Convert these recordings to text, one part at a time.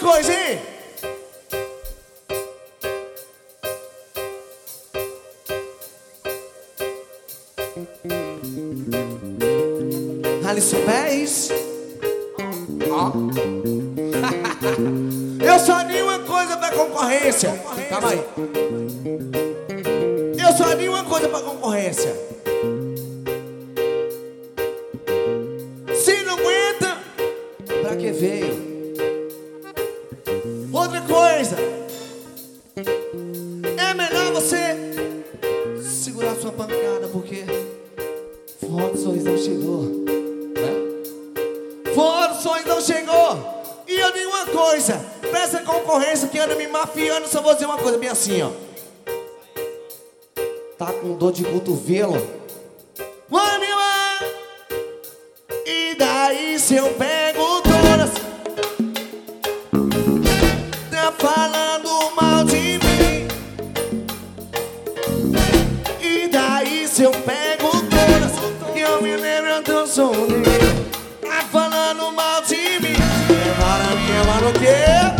coisa, hein? Alisson Pés. Ó. Eu só digo uma coisa pra concorrência. Calma aí. Eu só digo uma coisa pra concorrência. Se não aguenta, pra que veio? Outra coisa, é melhor você segurar sua pancada, porque Forró dos Sonhos não chegou, né? Forró dos Sonhos não chegou. E eu digo uma coisa, pra essa concorrência que anda me mafiando, só vou dizer uma coisa bem assim, ó. Tá com dor de cotovelo? Vamos lá! E daí se eu pego todas, tá falando mal de mim. E daí se eu pego todas, que eu me lembro tão sozinho, tá falando mal de mim. Para mim, ela o quê?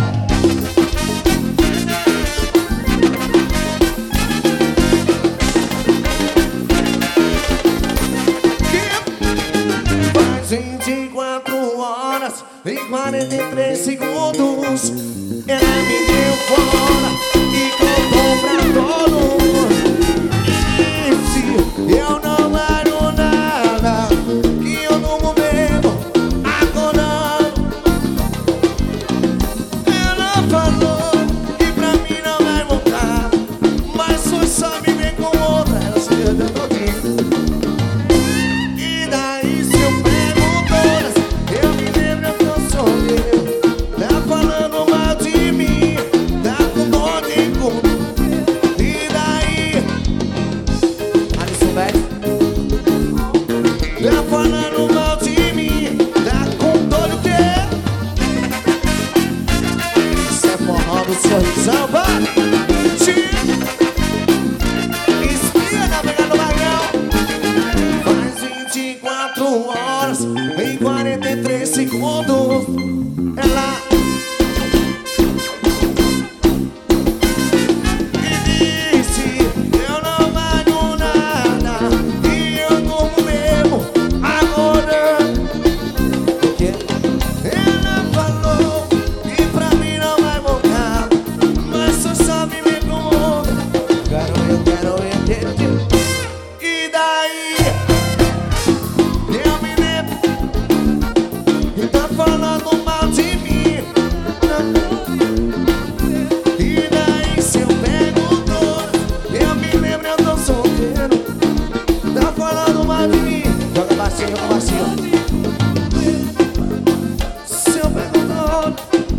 Faz 24 horas e 43 segundos. Ela me deu fora e contou pra todo mundo. E se eu não valho nada, que eu não vou mesmo acordando. Ela falou que pra mim não vai voltar, mas foi só me ver com outra. Ela se perdeu todinha. E daí se eu pego todas, eu me lembro que eu sou eu. Tá falando mal de mim, tá com dor de corpo. E daí, Alisson Pés. Tá falando mal de mim, tá com dor de quê? Isso é forró do sorrisão, vai! Espia na pegada do Barrão. Faz 24 horas e 43 segundos. Ela me disse: eu não valho nada e eu durmo mesmo agora. O quê? Ela falou que pra mim não vai voltar, mas só sabe me com outra. Eu quero entender. E daí eu me lembro e tá falando mal de mim. E daí se eu pego todas, eu me lembro, eu tô solteiro. Tá falando mal de mim. Joga baixinho, joga baixinho. Se eu pego todas,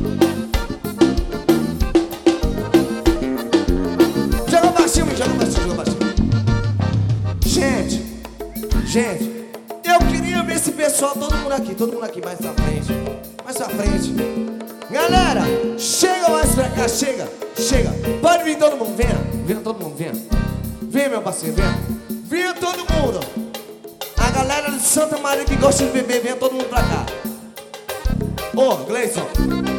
joga baixinho, joga baixinho, joga baixinho. Gente, eu queria ver esse pessoal, todo mundo aqui, mais pra frente. Mais pra frente. Galera, chega mais pra cá, chega. Pode vir todo mundo, venha todo mundo, venha. Venha, meu parceiro, venha. Venha todo mundo. A galera de Santa Maria que gosta de beber, venha todo mundo pra cá. Ô, Gleison.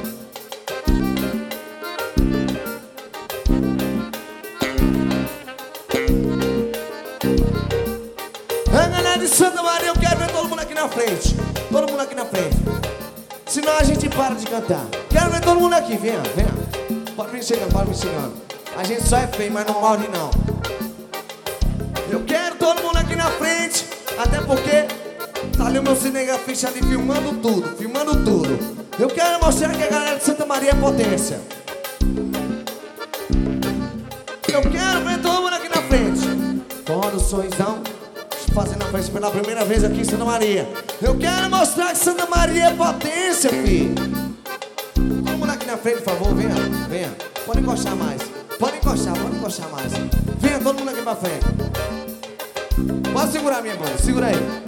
A galera de Santa Maria, eu quero ver todo mundo aqui na frente. Todo mundo aqui na frente. Senão a gente para de cantar. Quero ver todo mundo aqui, venha. Pode vir chegando. A gente só é feio, mas não morde não. Eu quero todo mundo aqui na frente, até porque tá ali o meu cinegrafista ali filmando tudo. Eu quero mostrar que a galera de Santa Maria é potência. Eu quero ver todo mundo aqui na frente. Forró dos Sonhão, fazendo a festa pela primeira vez aqui em Santa Maria. Eu quero mostrar que Santa Maria é potência, filho. Todo mundo aqui na frente, por favor, venha. Pode encostar mais. Pode encostar mais. Venha todo mundo aqui pra frente. Pode segurar, minha mãe, segura aí.